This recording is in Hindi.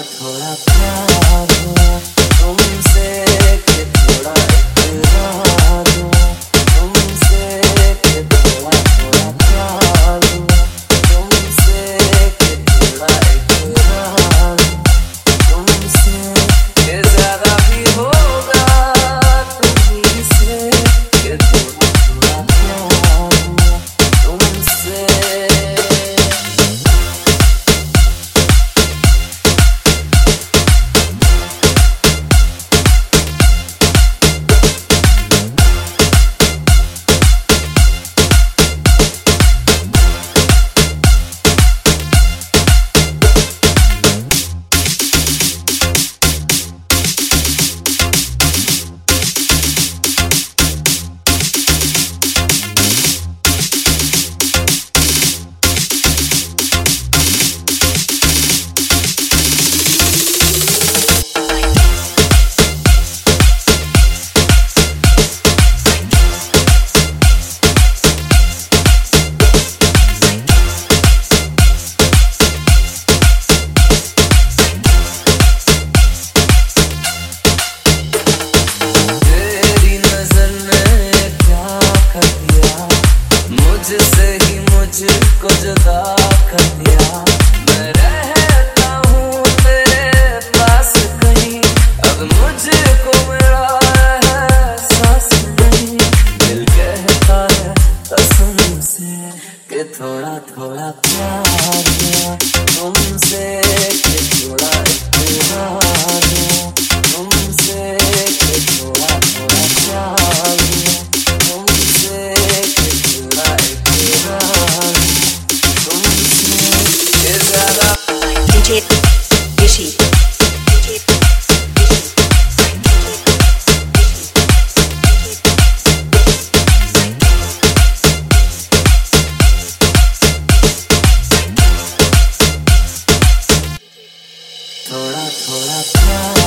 थोड़ा प्यार हुआ तुमसे कि थोड़ा इकरार हुआ तुमसे कि थोड़ा थोड़ा प्यार हुआ तुमसे कि थोड़ा इकरार हुआ तुमसे कि ज्यादा भी होगा तुम्हीं से कि थोड़ा थोड़ा प्यार हुआ तुमसे। मुझसे ही मुझको जुदा कर दिया। मैं रहता हूँ तेरे पास कहीं, अब मुझको मेरा एहसास नहीं। दिल कहता है कसम से कि थोड़ा थोड़ा प्यार हुआ तुमसे कि थोड़ा इकरार हुआ तुमसे कि थोड़ा थोड़ा प्यार हुआ तुमसे कि थोड़ा इकरार तुमसे कि ज्यादा। DJ Rishi. थोड़ा थोड़ा प्यार